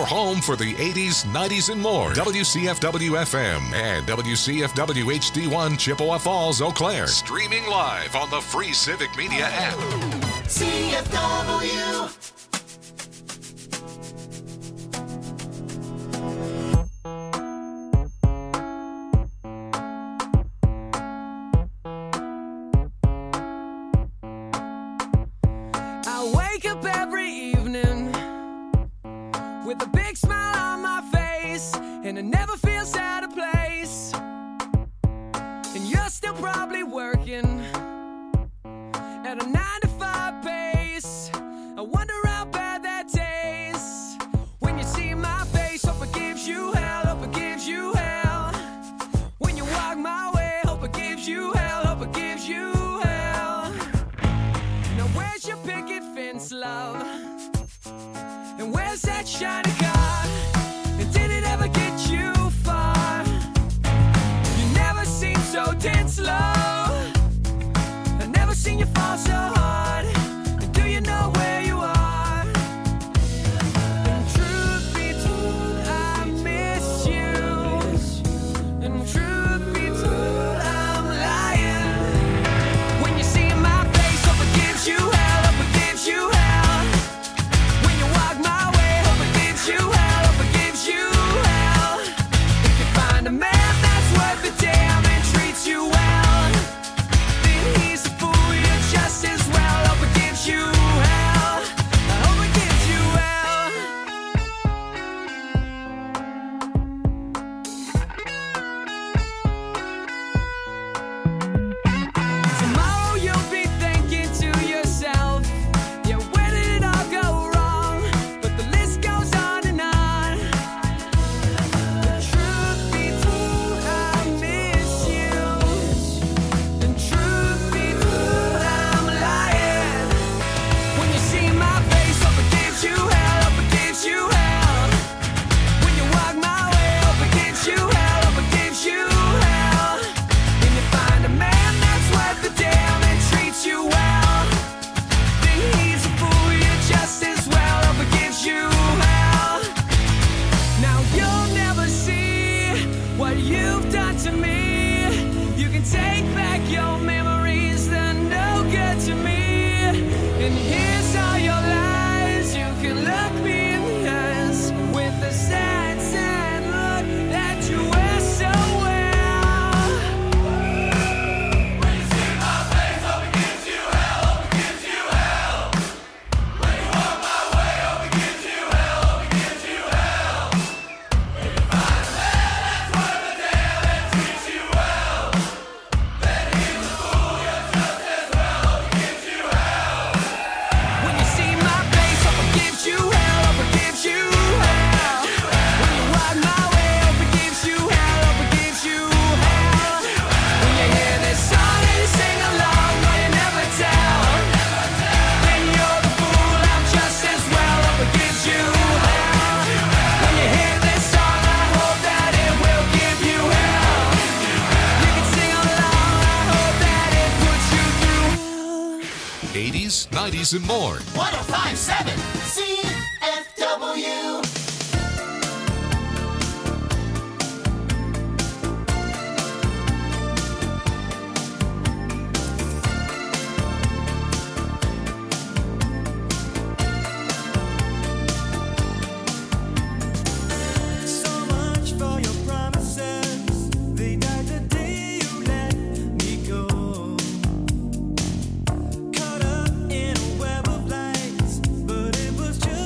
your home for the 80s, 90s, and more. WCFW-FM and WCFW HD1 Chippewa Falls, Eau Claire. Streaming live on the free Civic Media app. CFW. I wake up every evening with a big smile on my face, and it never feels out of place. And you're still probably working at a 9-to-5 pace. I wonder how bad that tastes when you see my face. Hope it gives you hell, hope it gives you hell. When you walk my way, hope it gives you hell, hope it gives you hell. Now where's your picket fence, love? And where's that shiny car? And did it ever get you far? You never seem so dead slow. I've never seen you fall so hard. And do you know where you are? And truth be told, I miss you. And truth be told, I'm lying. When you see my face, hope it gives you hell, hope it gives you hell. When you walk my way, hope it gives you hell, hope it gives you hell. If you find a man that's worth the damn and treats you well, then he's a fool, you're just as well. Hope it gives you hell, I hope it gives you hell. Tomorrow you'll be thinking to yourself, yeah, where did it all go wrong? But the list goes on and on. The truth be told, I miss you. And truth be told, I'm lying. When you see my face, hope it gives you hell, hope it gives you hell. When you walk my way, hope it gives you hell, hope it gives you hell. When you find a man that's worth the damn and treats you well, then he's a fool, you're just as well. Hope it gives you hell. Now you'll never see what you've done to me. You can take back your memories, they're no good to me. And here's all your lies. You can look me in the eyes with the sad, sad look that you wear so well. When you see my face, hope it gives you hell, hope it gives you hell. When you walk my way, hope it gives you hell, hope it gives you hell. When you find a man that's worth the damn and treats you well, then he's a fool, you're just as well. Hope it gives you hell. When you see my face, hope it gives you hell, hope it gives you hell. When you walk my way, hope it gives you hell, hope it gives you hell. When you hear this song and you sing along, but you never tell, then you're the fool, I'm just as well. Hope it gives you hell. When you hear this song, I hope that it will give you hell. You can sing along, I hope that it puts you through. 80s, 90s, and more. 1057 CFW. So much for your promises. They died the day you let me go. Caught up in a web of lights, but it was just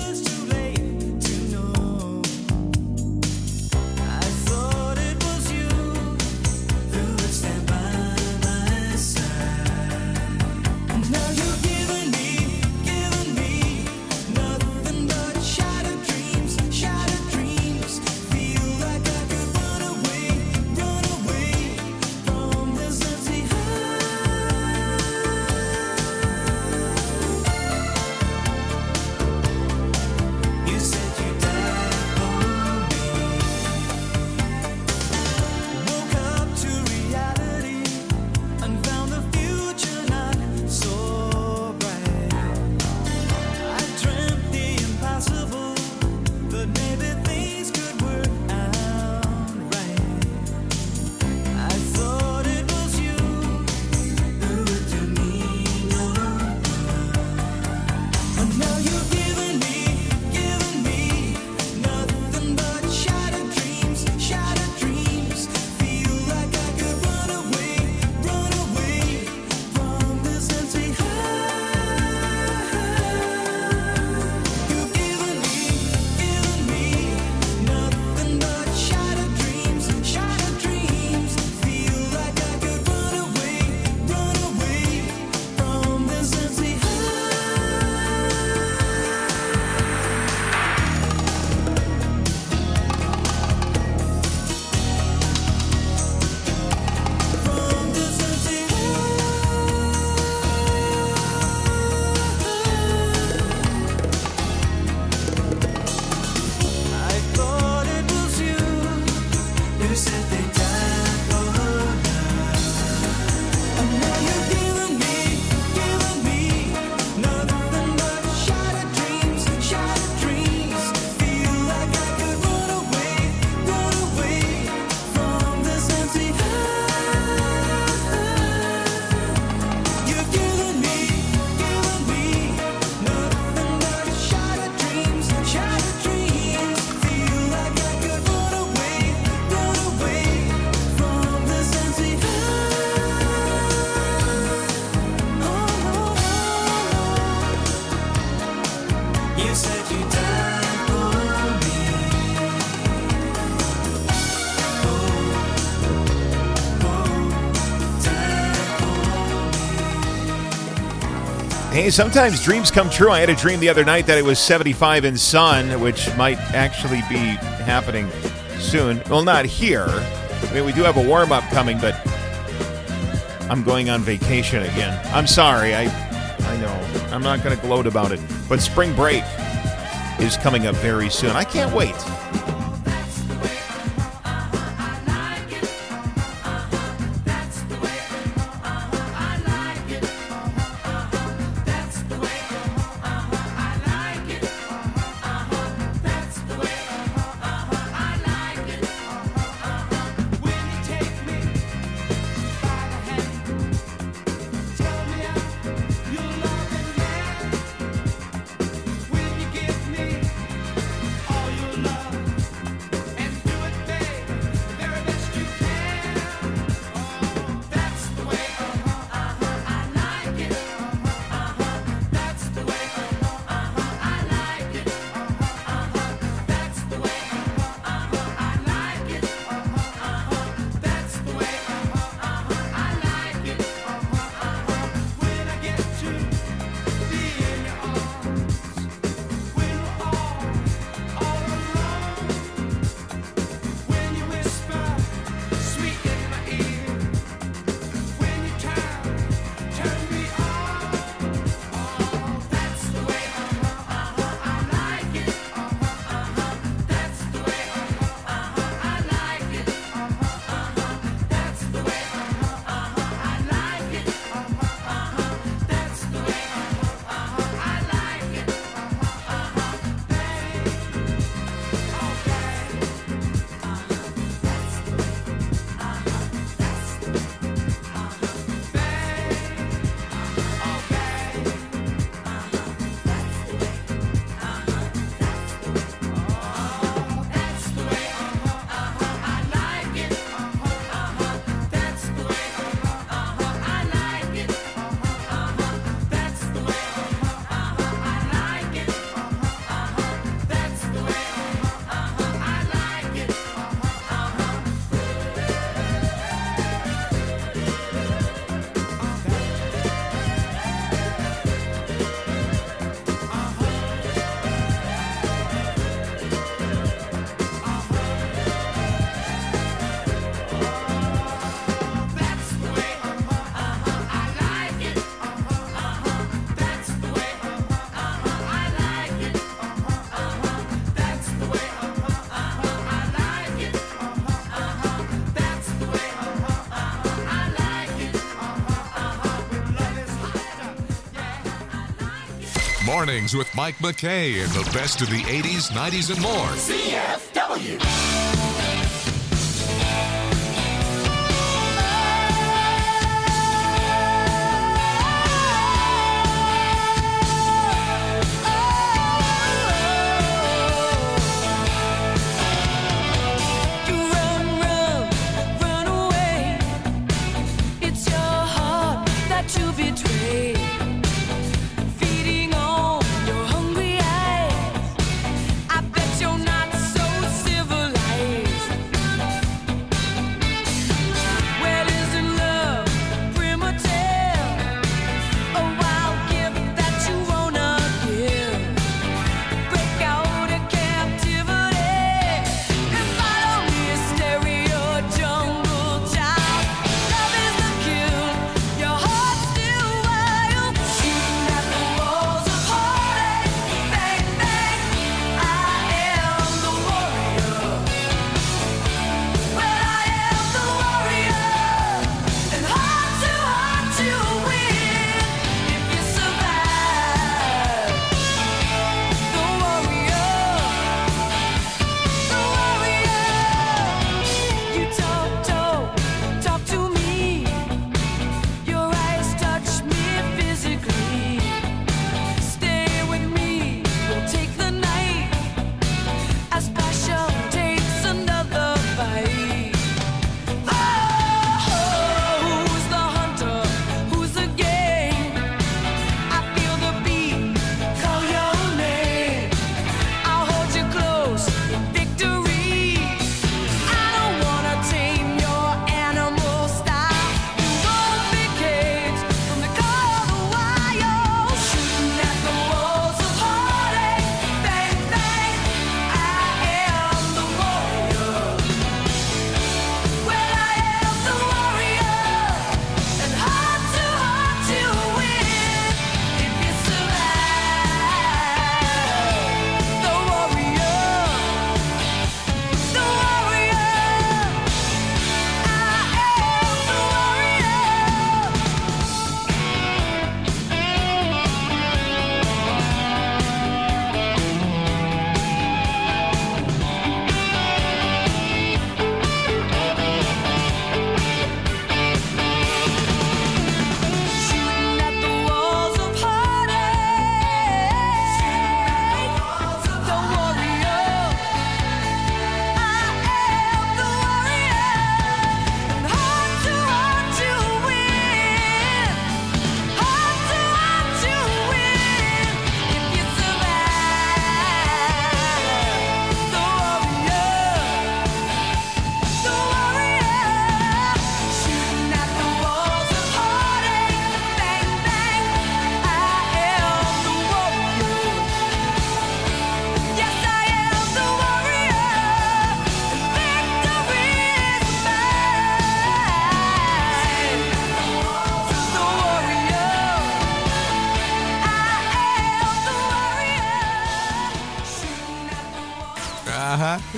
Hey, sometimes dreams come true. I had a dream the other night that it was 75 in sun, which might actually be happening soon. Well, not here. I mean, we do have a warm-up coming, but I'm going on vacation again. I'm sorry. I know. I'm not going to gloat about it. But spring break is coming up very soon. I can't wait. Mornings with Mike McKay and the best of the 80s, 90s, and more. CFW. I bet you're not so civilized.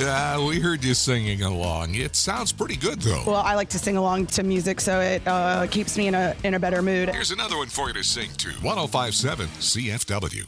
We heard you singing along. It sounds pretty good, though. Well, I like to sing along to music, so it keeps me in a better mood. Here's another one for you to sing to. 105.7 CFW.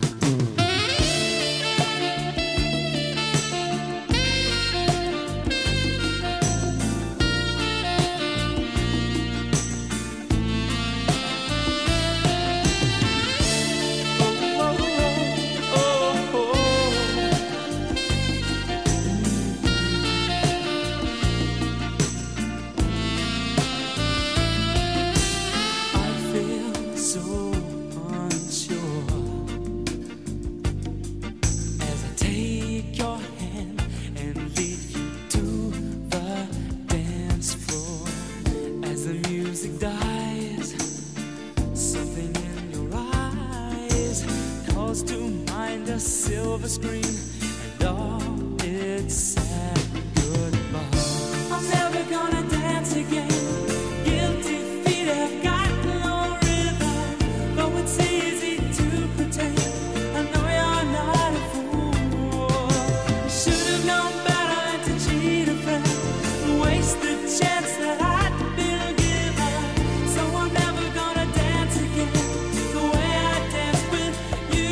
Silver screen and all its sad goodbye. I'm never gonna dance again. Guilty feet have got no rhythm. Though it's easy to pretend, I know you're not a fool. Should have known better than to cheat a friend and waste the chance that I'd been given. So I'm never gonna dance again the way I danced with you.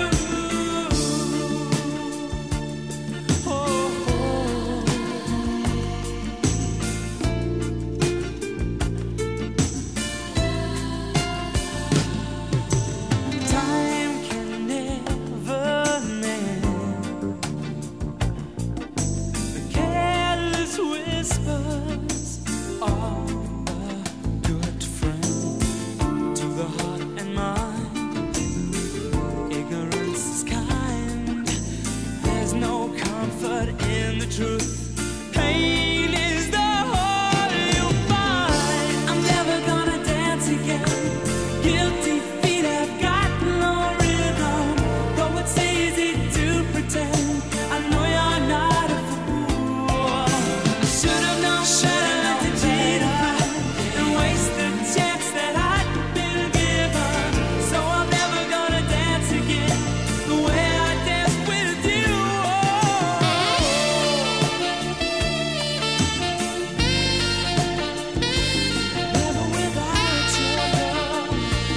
Time can never mend the careless whispers of a good friend to the heart and mind. Ignorance is kind. There's no comfort in the truth. Pain is the whole you'll find. I'm never gonna dance again. Guilty feet have got no rhythm. Though it's easy to pretend, I know you're not a fool. Should have known better than to cheat a friend and waste the chance that I'd been given. So I'm never gonna dance again the way I danced with you. Never without your love.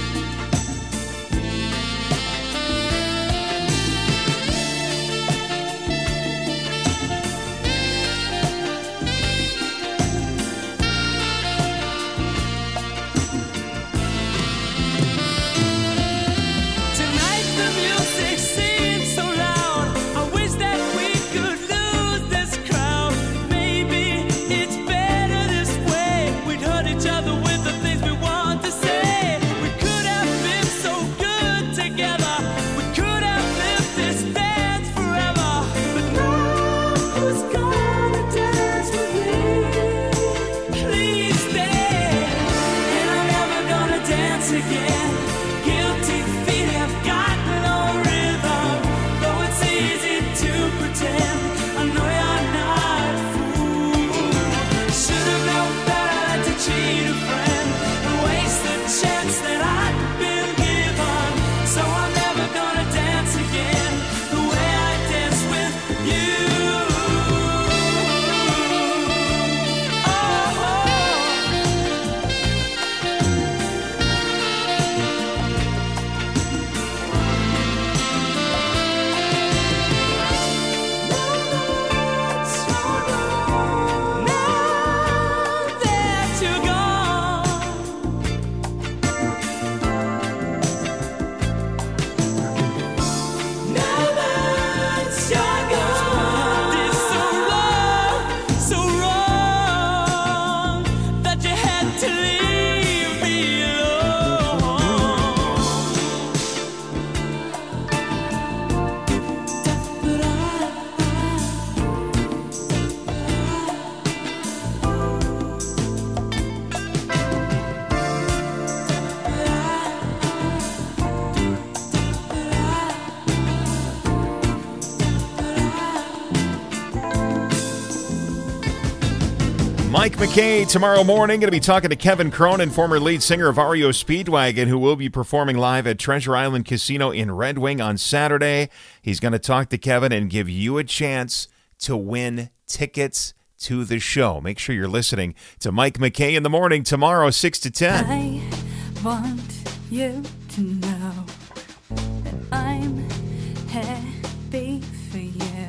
Tonight the music seems so loud. I wish that we could lose this crowd. Maybe it's better this way. We'd hurt each other with the things we want to say. We could have been so good together. We could have lived this dance forever. But now who's gonna dance with me? Please stay. And I'm never gonna dance again. Guilty feet have got no rhythm. Though it's easy to pretend, I know you're not a fool. Should have known better than to cheat a friend and waste the chance that I'd been given. So I'm never gonna dance again the way I danced with you. Now that you're gone, now that you're gone, it's so wrong that you had to leave me Mike McKay tomorrow morning. Going to be talking to Kevin Cronin, former lead singer of REO Speedwagon, who will be performing live at Treasure Island Casino in Red Wing on Saturday. He's going to talk to Kevin and give you a chance to win tickets to the show. Make sure you're listening to Mike McKay in the morning tomorrow, 6 to 10. I want you to know that I'm happy for you.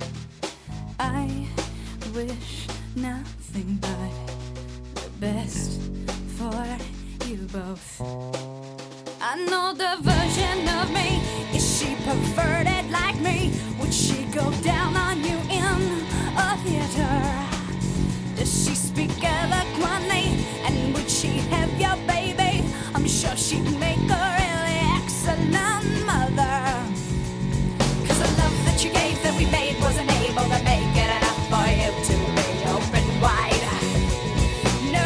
I wish nothing but the best for you both. I know the version of me. Is she perverted like me? Would she go down on you in a theater? Does she speak eloquently? And would she have your baby? I'm sure she'd make a really excellent mother. 'Cause the love that you gave that we made wasn't able to make it enough for you to be open wide. No.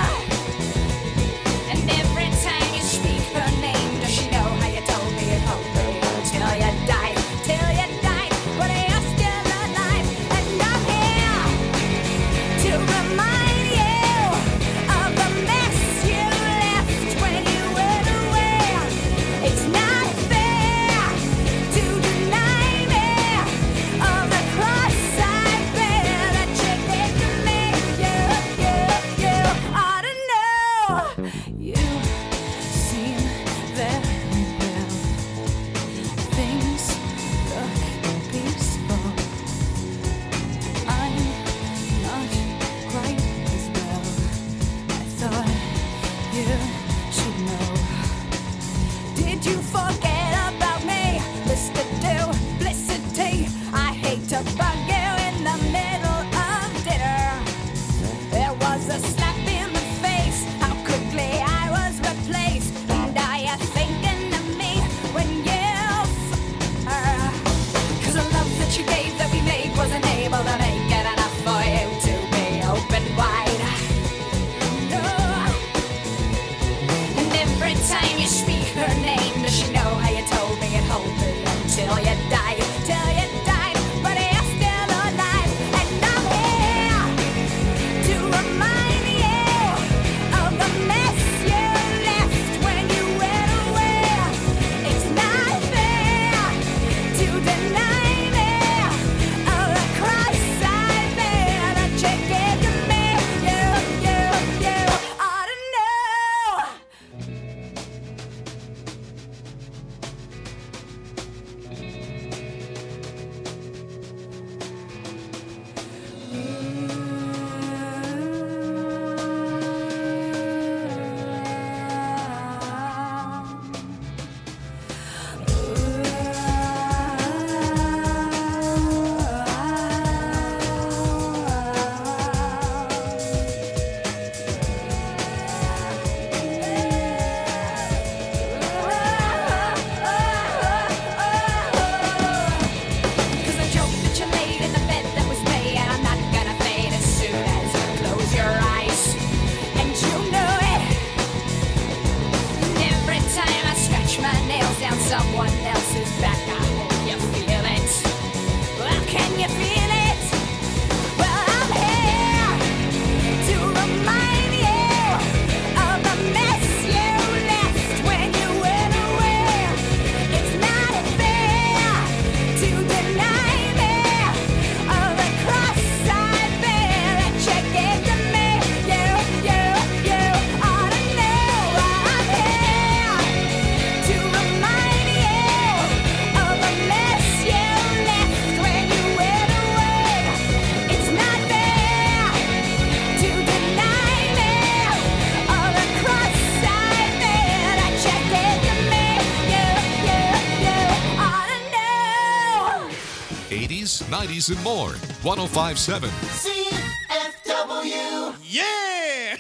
And every time you speak her name, does she know how you told me it hurt me until you died? Till you died, but you're still alive. And I'm here to remind you of the mess you left when you went away. It's not fair to deny me of the cross I bear that you did to me. You ought to know. You seem very well. Things look peaceful. I'm not quite as well. I thought you should know. Did you forget about me? Mr. Duplicity. I hate to bug you in the middle of dinner. There was a slap in the face. How quickly I was replaced. And are you thinking of me when you her? 'Cause the love that you gave that we made wasn't able to make it enough for you to be open wide. No. And every time you speak her name, does she know how you told me it hold me until you died? Till you died, but you're still alive. And I'm here to remind you of the mess you left when you went away. It's not fair to deny me of the cross I bear that you gave to me. You ought to know. Cause the joke that you laid in the bed that was made, and I'm not gonna fade as soon as you close your eyes. And you know it. And every time I scratch my nails down someone else's back, I hope you feel it. Well, can you feel it? Well, I'm here to remind you of the mess you left when you went away. It's not fair to deny me of the cross I bear that you gave to me. You ought to know. I'm here to remind you of the mess you left when you went away. It's not fair to deny me of the cross I bear that you gave to me. You ought to know. 80s, 90s, and more. 1057. CFW. Yeah!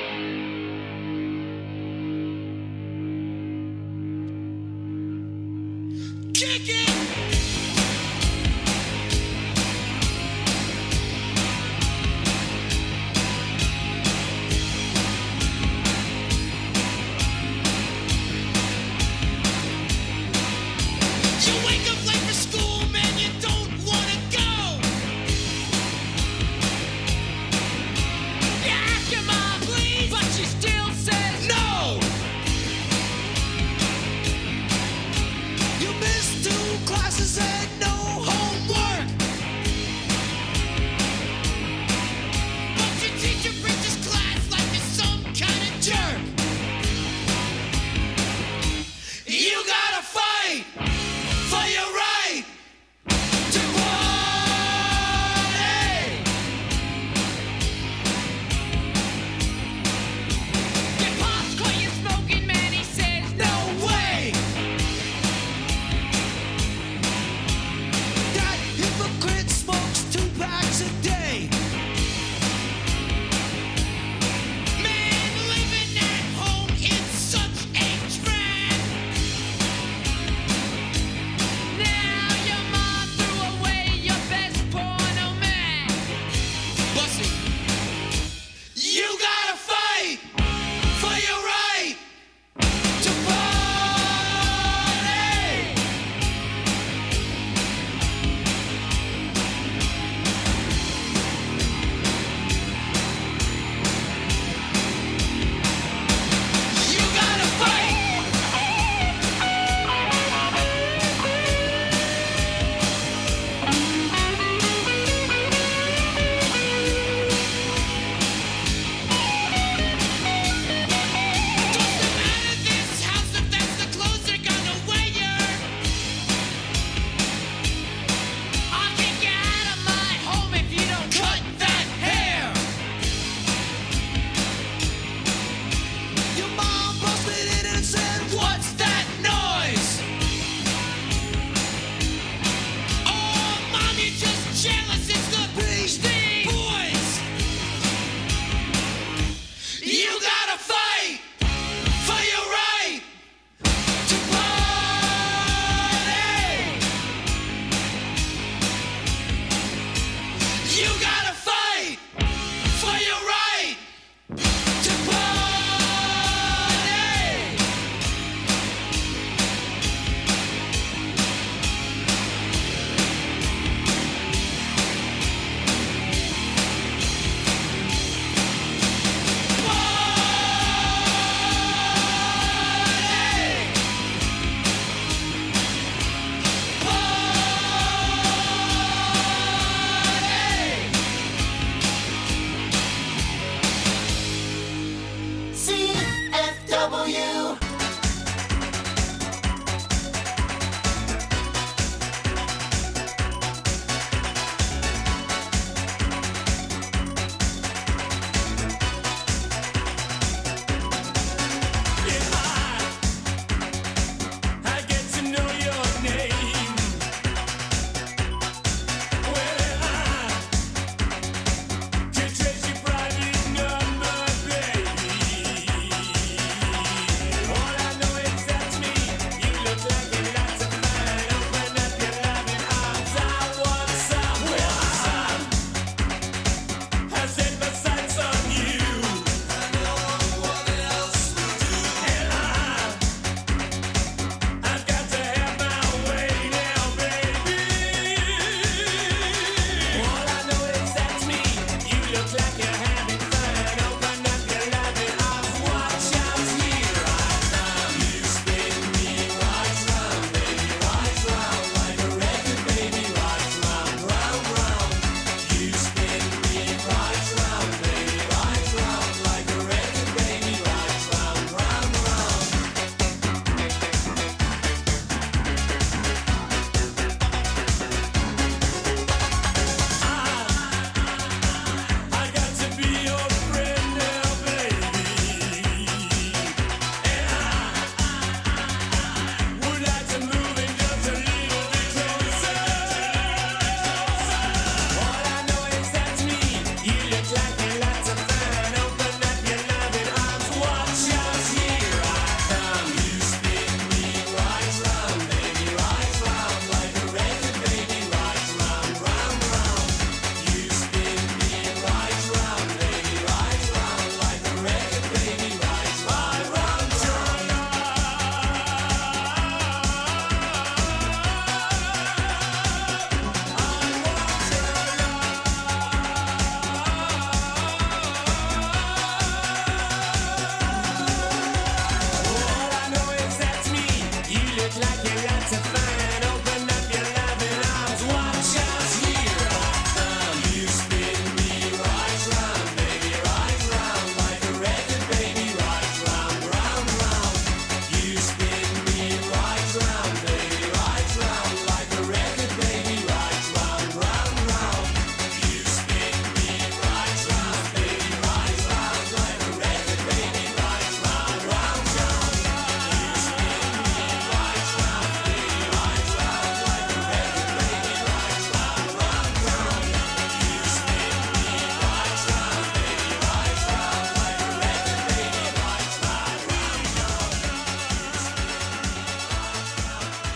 Kick it! You wake up late for school, man, you don't wanna go.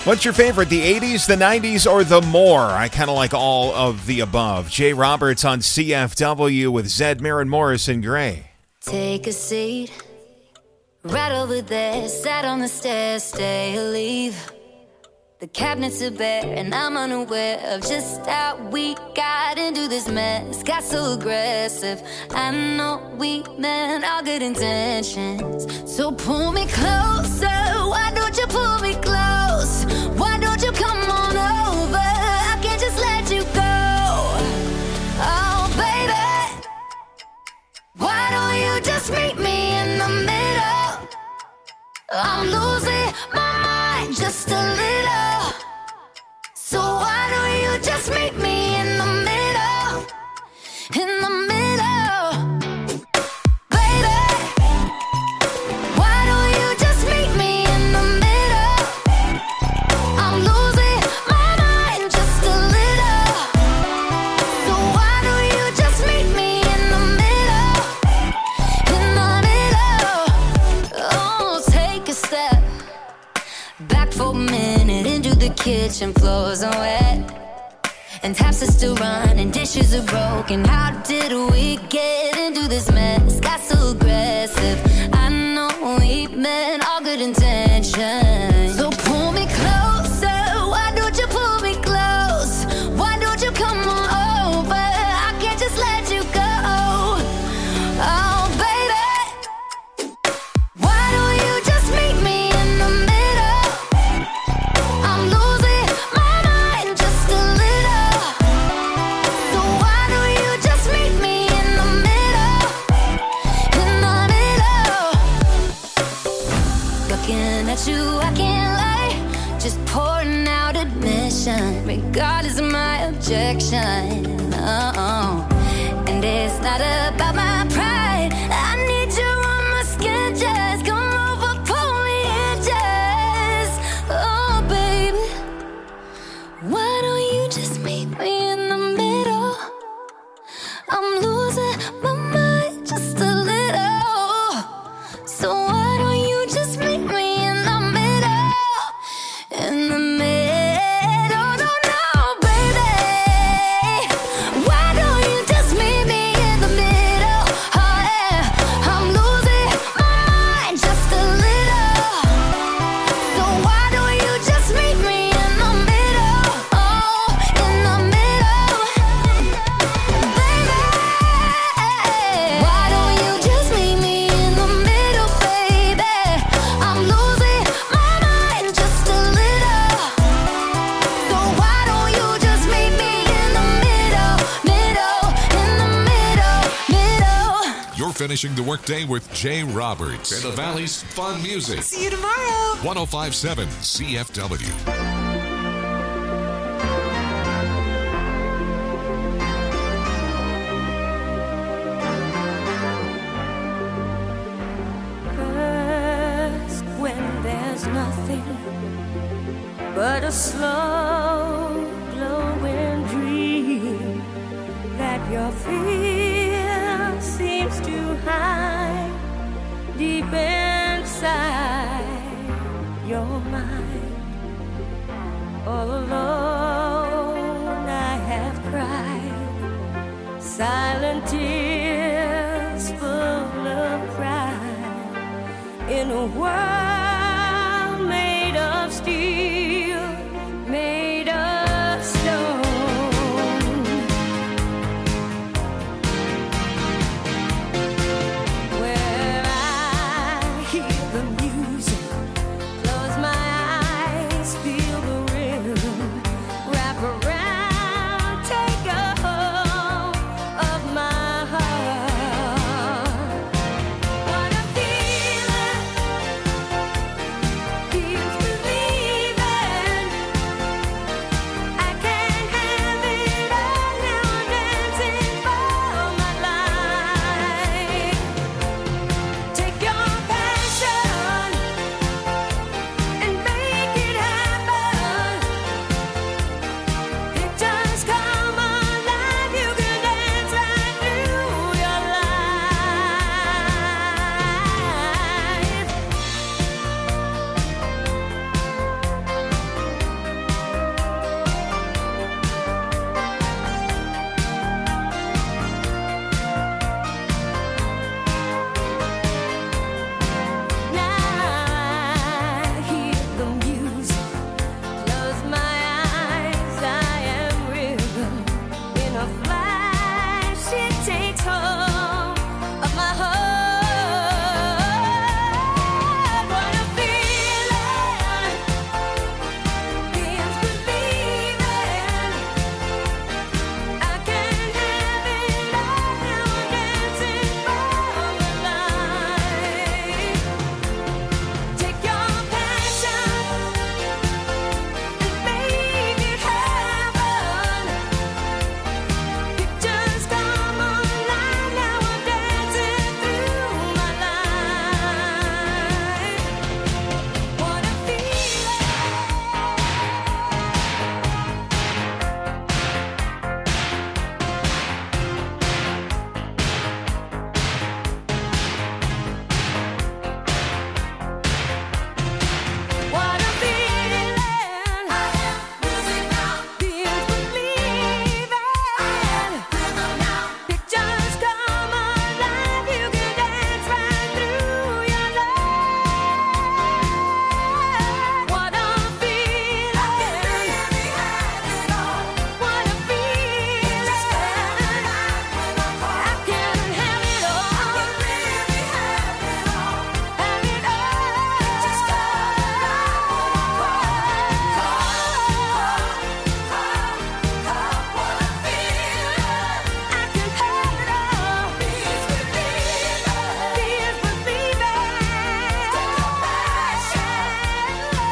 What's your favorite, the 80s, the 90s, or the more? I kind of like all of the above. Jay Roberts on CFW with Zed, Maren Morris, and Gray. Take a seat right over there. Sat on the stairs, stay or leave. The cabinets are bare and I'm unaware of just how we got into this mess. Got so aggressive. I know we meant all good intentions. So pull me closer. Why don't you pull me close? Why don't you come on over? I can't just let you go. Oh, baby, why don't you just meet me in the middle? I'm losing my mind just a little. So why don't you just meet me in the middle? In the middle, baby. Why don't you just meet me in the middle? I'm losing my mind just a little. So why don't you just meet me in the middle? In the middle. Oh, take a step back for a minute into the kitchen. Floors are wet and taps are still running, dishes are broken. How did we get into this mess? Got so aggressive. I know we meant all good intentions. So pull me closer. Why don't you pull me close? Why don't you come on over? I can't just let you go. Oh, baby, why don't you just meet me in the middle? I'm losing my mind just a little. So why don't you just meet me in the middle? In the middle. Looking at you, I can't lie. Just pouring out admission, regardless of my objection. Oh, and it's not about my pride. I need you on my skin, just come over, pull me in, just. Oh, baby, why don't you just meet me in the middle? I'm losing my mind just a little. So why don't you just meet me in the middle? In the middle, no, baby. Why don't you just meet me in the middle? Oh, yeah. I'm losing my mind just a little. So why don't you just meet me in the middle? Oh, in the middle, baby. Why don't you just meet me in the middle, baby? I'm losing my mind just a little. So why don't you just meet me in the middle, in the middle. You're finishing the workday with Jay Roberts and the Valley's fun music. See you tomorrow. 1057 CFW. First, when there's nothing but a slow glowing dream that your fear seems to hide deep inside your mind. All alone I have cried silent tears full of pride in a world made of steel, made of stone. Where I hear the music, close my eyes, feel the rhythm, wrap around, take a hold of my heart. What a feeling,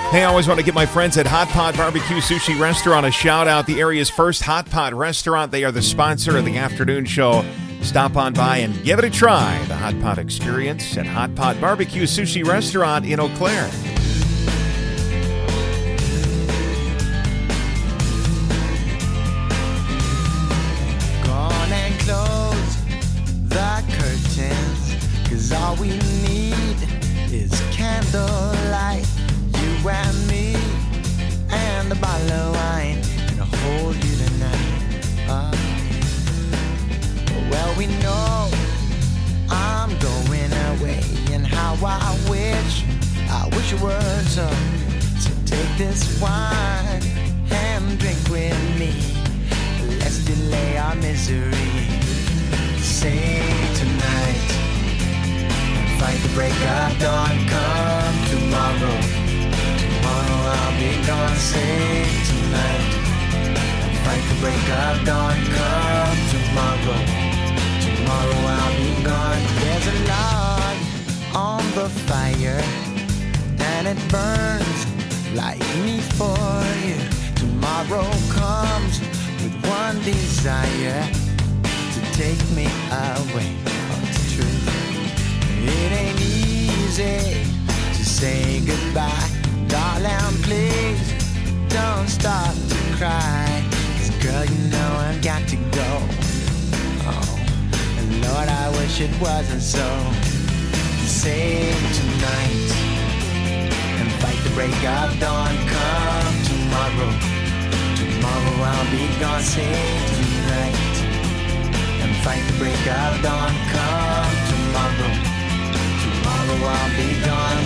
Hey, I always want to give my friends at Hot Pot Barbecue Sushi Restaurant a shout out. The area's first Hot Pot restaurant. They are the sponsor of the afternoon show. Stop on by and give it a try. The Hot Pot experience at Hot Pot Barbecue Sushi Restaurant in Eau Claire. Gone and close the curtains, 'cause all we need is candlelight. You and me and a bottle of wine, gonna hold you tonight. Well, we know I'm going away, and how I wish it were so. So take this wine and drink with me. Let's delay our misery. Sing tonight, fight the break of dawn. Come tomorrow. Tomorrow I'll be gone. Sing tonight, fight the break of dawn. Come tomorrow. Tomorrow I'll be gone. There's a log on the fire, and it burns like me for you. Tomorrow comes with one desire, to take me away. Oh, it's true. It ain't easy to say goodbye. Darling, please don't stop to cry. 'Cause girl, you know I've got to go. Oh, and Lord, I wish it wasn't so. Sing tonight and fight the break of dawn. Come tomorrow. Tomorrow I'll be gone. Sing tonight and fight the break of dawn. Come tomorrow. Tomorrow I'll be gone.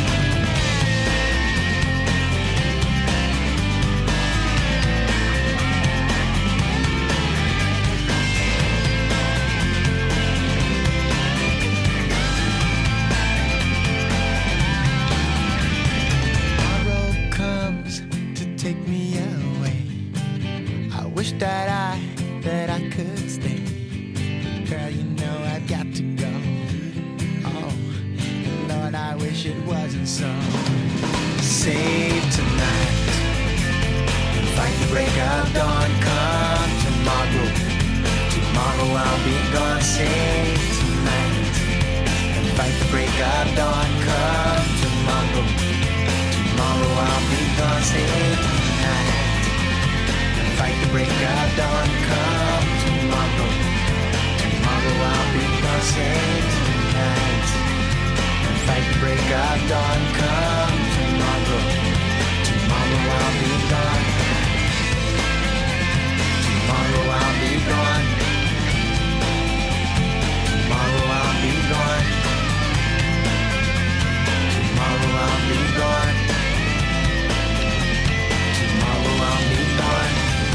That I could stay. Girl, you know I've got to go. Oh, Lord, I wish it wasn't so. Save tonight and fight the break of dawn. Come tomorrow. Tomorrow I'll be gone. Save tonight and fight the break of dawn. Come tomorrow. Tomorrow I'll be gone. Save tonight. Fight the break of dawn. Come tomorrow. Tomorrow I'll be gone. Save tonight and fight the break of dawn. Come tomorrow. Tomorrow I'll be gone. Tomorrow I'll be gone. Tomorrow I'll be gone. Tomorrow I'll be gone. Tomorrow I'll be gone.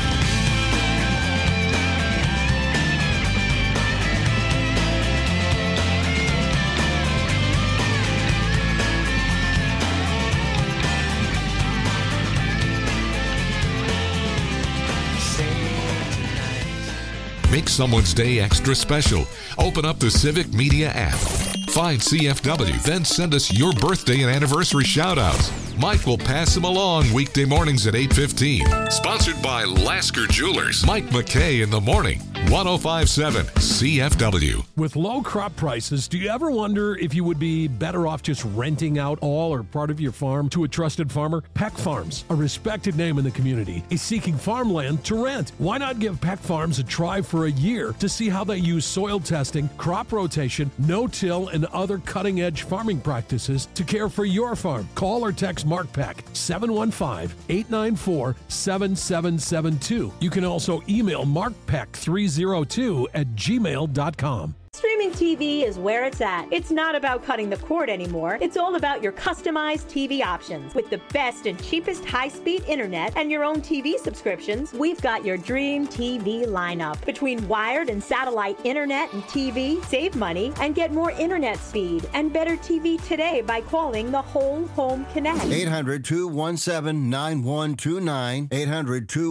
Make someone's day extra special. Open up the Civic Media app. Find CFW, then send us your birthday and anniversary shout-outs. Mike will pass them along weekday mornings at 8:15. Sponsored by Lasker Jewelers. Mike McKay in the morning. 105.7 CFW. With low crop prices, do you ever wonder if you would be better off just renting out all or part of your farm to a trusted farmer? Peck Farms, a respected name in the community, is seeking farmland to rent. Why not give Peck Farms a try for a year to see how they use soil testing, crop rotation, no-till, and other cutting-edge farming practices to care for your farm? Call or text Mark Peck, 715-894-7772. You can also email markpeck302@gmail.com. Streaming TV is where it's at. It's not about cutting the cord anymore. It's all about your customized TV options. With the best and cheapest high-speed internet and your own TV subscriptions, we've got your dream TV lineup. Between wired and satellite internet and TV, save money and get more internet speed and better TV today by calling the Whole Home Connect. 800-217-9129.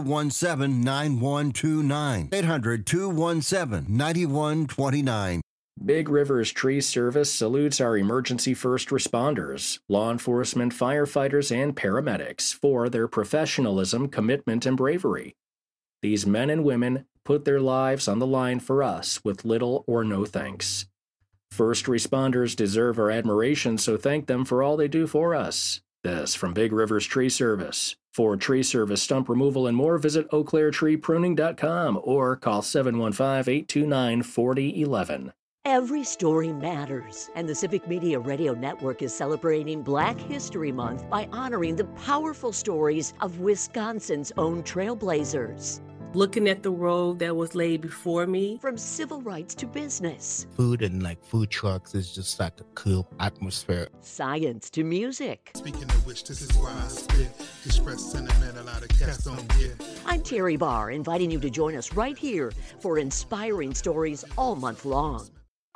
800-217-9129. 800-217-9129. Big Rivers Tree Service salutes our emergency first responders, law enforcement, firefighters, and paramedics for their professionalism, commitment, and bravery. These men and women put their lives on the line for us with little or no thanks. First responders deserve our admiration, so thank them for all they do for us. This from Big Rivers Tree Service. For tree service, stump removal, and more, visit eauclairtreepruning.com or call 715-829-4011. Every story matters, and the Civic Media Radio Network is celebrating Black History Month by honoring the powerful stories of Wisconsin's own trailblazers. Looking at the road that was laid before me. From civil rights to business. Food and food trucks is just like a cool atmosphere. Science to music. Speaking of which, this is why I spit. Express sentiment a lot of cats don't get. I'm Terry Barr, inviting you to join us right here for inspiring stories all month long.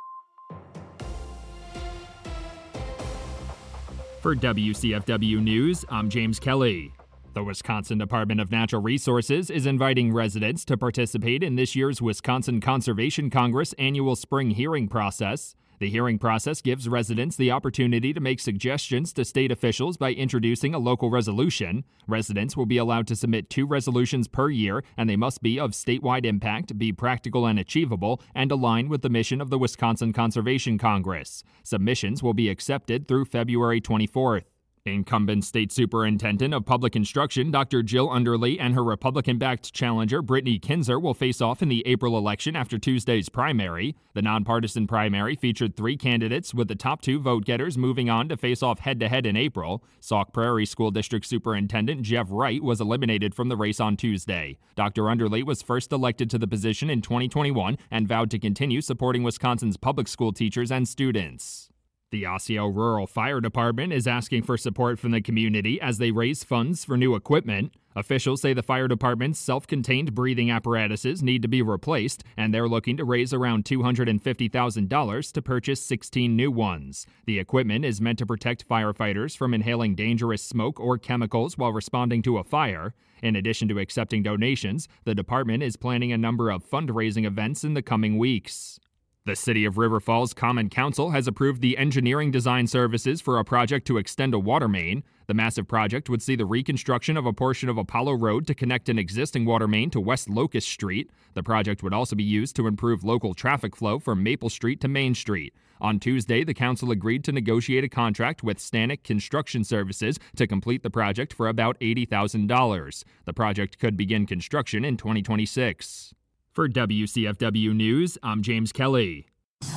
For WCFW News, I'm James Kelly. The Wisconsin Department of Natural Resources is inviting residents to participate in this year's Wisconsin Conservation Congress annual spring hearing process. The hearing process gives residents the opportunity to make suggestions to state officials by introducing a local resolution. Residents will be allowed to submit 2 resolutions per year, and they must be of statewide impact, be practical and achievable, and align with the mission of the Wisconsin Conservation Congress. Submissions will be accepted through February 24th. Incumbent State Superintendent of Public Instruction Dr. Jill Underly and her Republican-backed challenger Brittany Kinzer will face off in the April election after Tuesday's primary. The nonpartisan primary featured 3 candidates, with the top 2 vote-getters moving on to face off head-to-head in April. Sauk Prairie School District Superintendent Jeff Wright was eliminated from the race on Tuesday. Dr. Underly was first elected to the position in 2021 and vowed to continue supporting Wisconsin's public school teachers and students. The Osseo Rural Fire Department is asking for support from the community as they raise funds for new equipment. Officials say the fire department's self-contained breathing apparatuses need to be replaced, and they're looking to raise around $250,000 to purchase 16 new ones. The equipment is meant to protect firefighters from inhaling dangerous smoke or chemicals while responding to a fire. In addition to accepting donations, the department is planning a number of fundraising events in the coming weeks. The City of River Falls Common Council has approved the engineering design services for a project to extend a water main. The massive project would see the reconstruction of a portion of Apollo Road to connect an existing water main to West Locust Street. The project would also be used to improve local traffic flow from Maple Street to Main Street. On Tuesday, the council agreed to negotiate a contract with Stanek Construction Services to complete the project for about $80,000. The project could begin construction in 2026. For WCFW News, I'm James Kelly.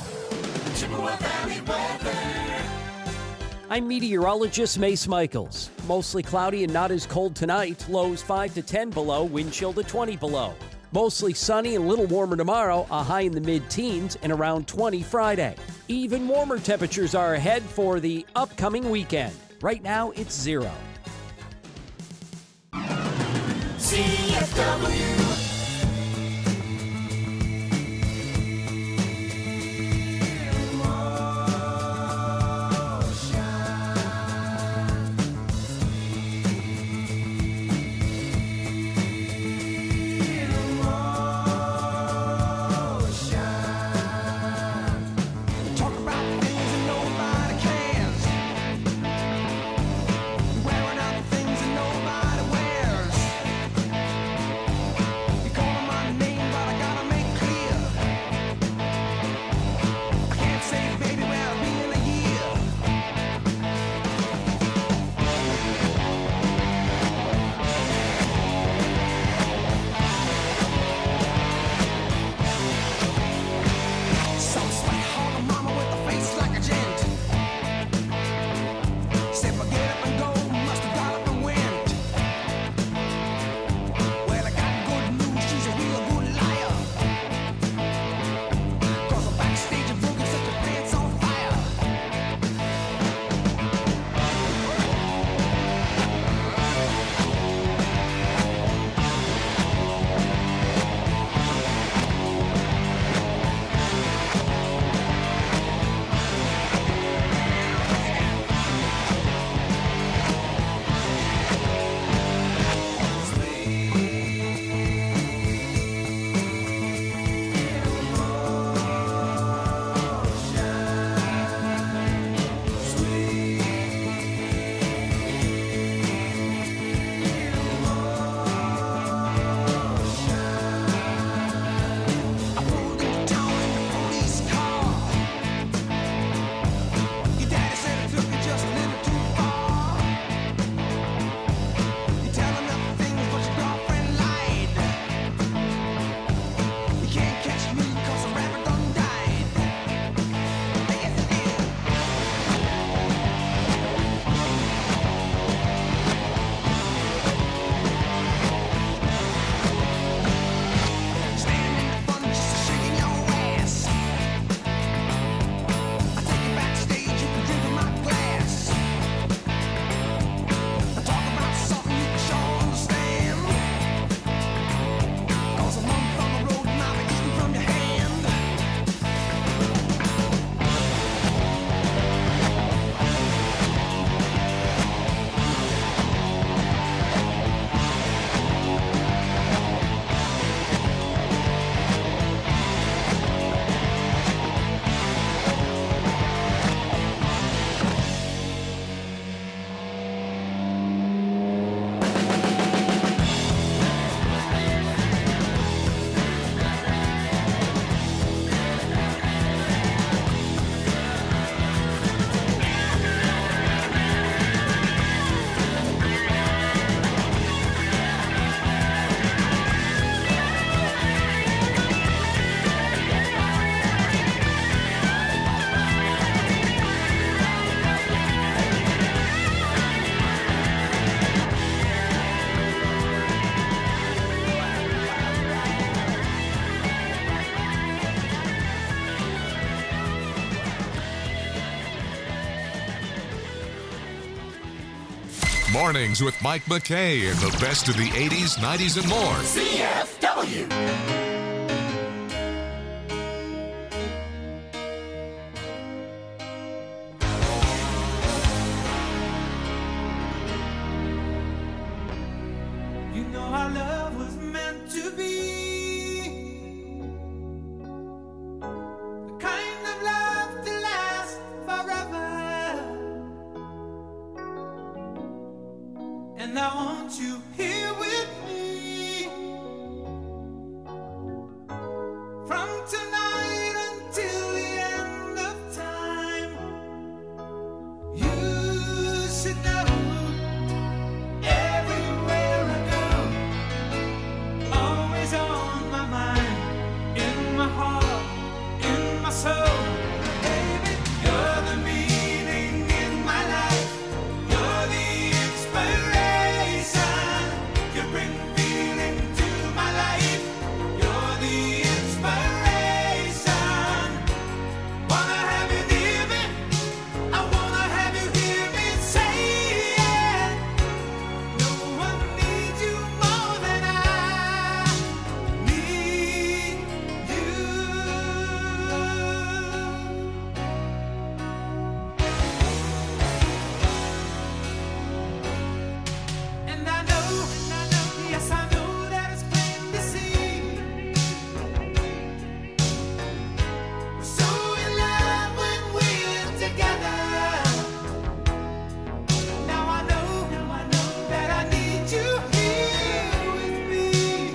I'm meteorologist Mace Michaels. Mostly cloudy and not as cold tonight. Lows 5 to 10 below, wind chill to 20 below. Mostly sunny and a little warmer tomorrow, a high in the mid-teens and around 20 Friday. Even warmer temperatures are ahead for the upcoming weekend. Right now, it's 0. CFW. Mornings with Mike McKay and the best of the 80s, 90s, and more. CFW. You know our love was meant to be the kind of love to last forever. And I want you here with me from tonight until the end of time. You should know everywhere I go, always on my mind, in my heart, in my soul. Baby, you're the meaning in my life. You're the inspiration. You bring feeling to my life. You're the inspiration. Wanna have you near me? I wanna have you hear me say it. No one needs you more than I need you. And I know, yes I know that it's plain to see. We're so in love when we're together. Now I know that I need you here with me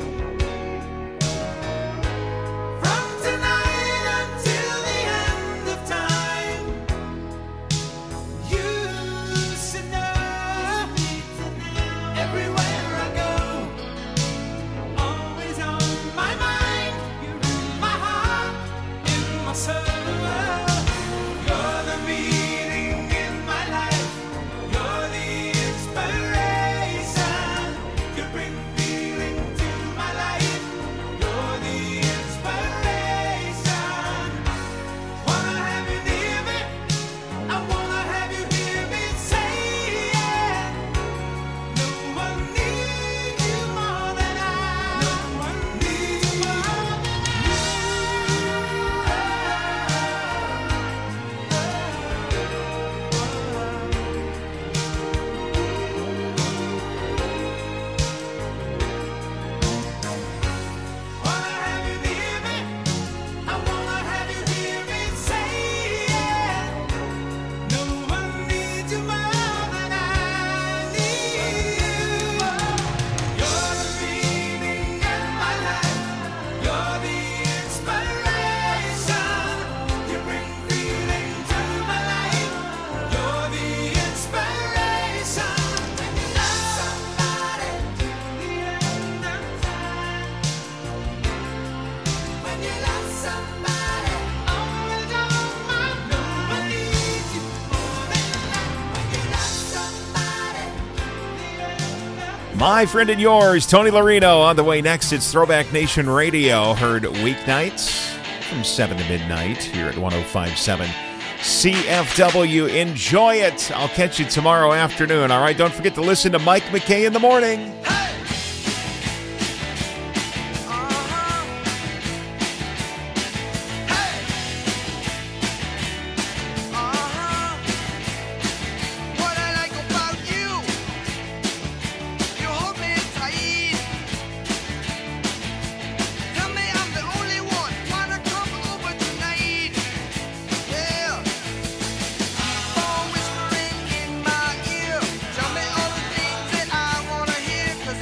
from tonight until the end of time. You should know everywhere I go, always on my mind. You're in my heart, in my soul. You're the meaning in my life. You're the inspiration. You bring feeling to my life. You're the inspiration. Wanna have you near me? I wanna have you hear me say it. No one needs you more than I. No one needs you more than Wanna have you near me? I wanna have you hear me say it. No one needs you more than I need you. You're the meaning in my life. You're the inspiration. You bring feeling to my life. You're the inspiration. When you love somebody till the end of time. When you love somebody, always on my mind. No one needs you more than that. When you love somebody till the end of My friend and yours, Tony Larino, on the way next. It's Throwback Nation Radio, heard weeknights from 7 to midnight here at 105.7 CFW. Enjoy it. I'll catch you tomorrow afternoon. All right, don't forget to listen to Mike McKay in the morning. What I like about you, you hold me tight. Tell me I'm the only one. Wanna come over tonight? Yeah. Phone whispering in my ear. Tell me all the things that I wanna hear. 'Cause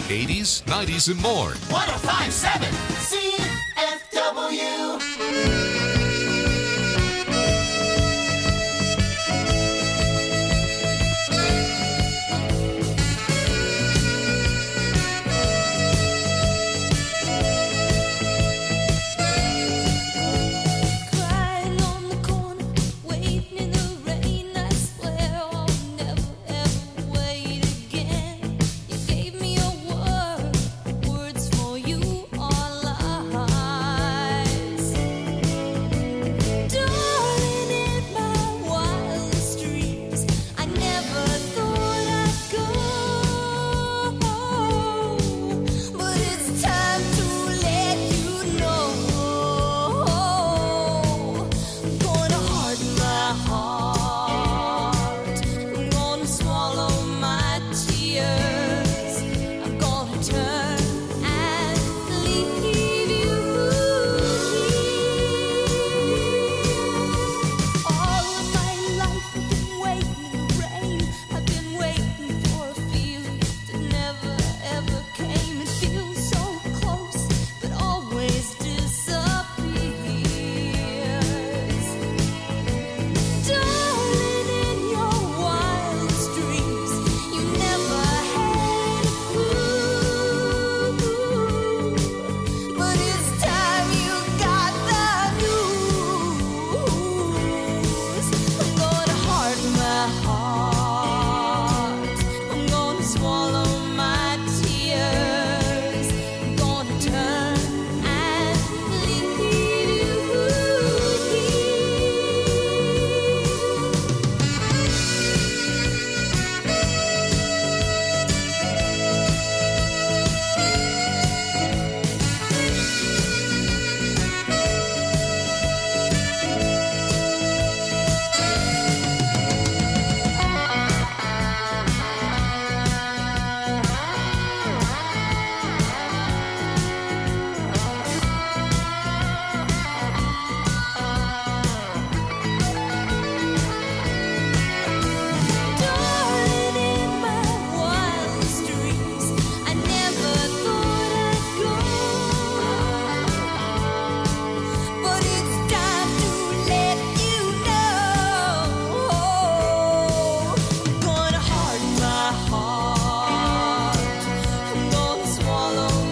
80s, 90s, and more. 105.7 CFW. Swallow